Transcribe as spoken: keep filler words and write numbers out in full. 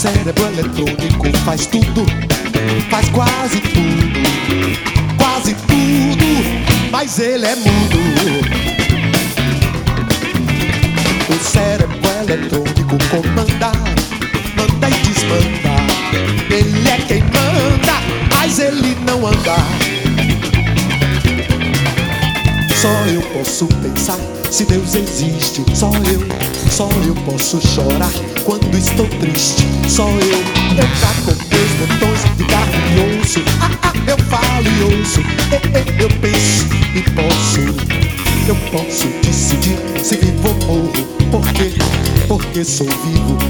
cérebro eletrônico faz tudo, faz quase tudo, quase tudo, mas ele é mudo. O cérebro eletrônico comanda, manda e desmanda. Ele é quem manda, mas ele não anda. Só eu posso pensar se Deus existe. Só eu, só eu posso chorar quando estou triste. Só eu, eu trago com meus botões de carne e osso. Ah, ah, eu falo e ouço, eh, eh, eu penso e posso. Eu posso decidir se vivo ou morro. Por quê? Porque sou vivo.